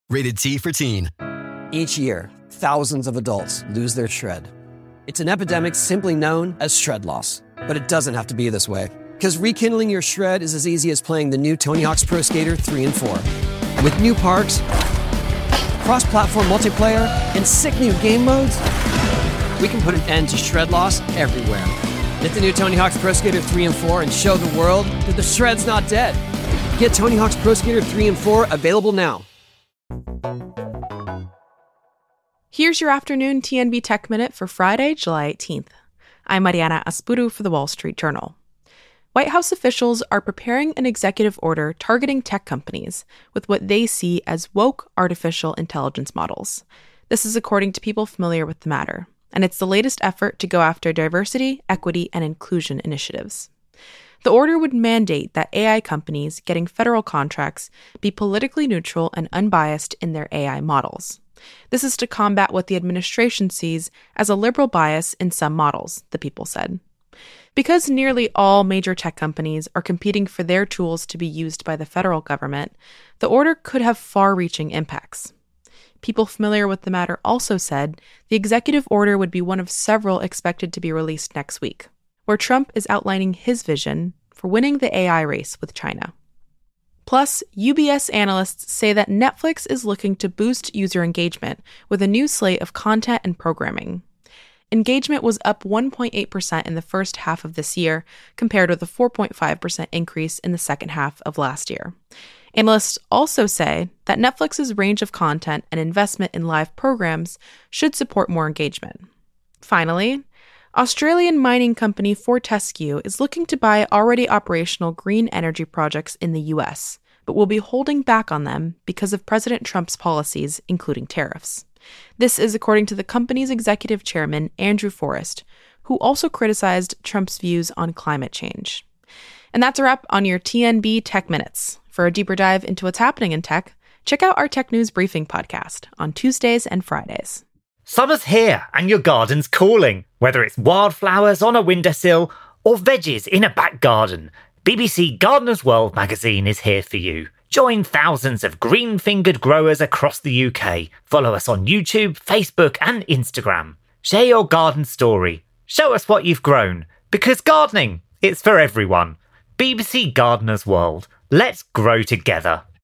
Rated T for Teen. Each year, thousands of adults lose their shred. It's an epidemic simply known as shred loss. But it doesn't have to be this way. Because rekindling your shred is as easy as playing the new Tony Hawk's Pro Skater 3 and 4. With new parks, cross-platform multiplayer, and sick new game modes, we can put an end to shred loss everywhere. Get the new Tony Hawk's Pro Skater 3 and 4 and show the world that the shred's not dead. Get Tony Hawk's Pro Skater 3 and 4 available now. Here's your afternoon TNB Tech Minute for Friday, July 18th. I'm Mariana Aspuru for The Wall Street Journal. White House officials are preparing an executive order targeting tech companies with what they see as woke artificial intelligence models. This is according to people familiar with the matter, and it's the latest effort to go after diversity, equity, and inclusion initiatives. The order would mandate that AI companies getting federal contracts be politically neutral and unbiased in their AI models. This is to combat what the administration sees as a liberal bias in some models, the people said. Because nearly all major tech companies are competing for their tools to be used by the federal government, the order could have far-reaching impacts. People familiar with the matter also said the executive order would be one of several expected to be released next week, where Trump is outlining his vision for winning the AI race with China. Plus, UBS analysts say that Netflix is looking to boost user engagement with a new slate of content and programming. Engagement was up 1.8% in the first half of this year, compared with a 4.5% increase in the second half of last year. Analysts also say that Netflix's range of content and investment in live programs should support more engagement. Finally, Australian mining company Fortescue is looking to buy already operational green energy projects in the US, but will be holding back on them because of President Trump's policies, including tariffs. This is according to the company's executive chairman, Andrew Forrest, who also criticized Trump's views on climate change. And that's a wrap on your TNB Tech Minutes. For a deeper dive into what's happening in tech, check out our Tech News Briefing podcast on Tuesdays and Fridays. Summer's here and your garden's calling. Whether it's wildflowers on a windowsill or veggies in a back garden, BBC Gardener's World magazine is here for you. Join thousands of green-fingered growers across the UK. Follow us on YouTube, Facebook and Instagram. Share your garden story. Show us what you've grown. Because gardening, it's for everyone. BBC Gardener's World. Let's grow together.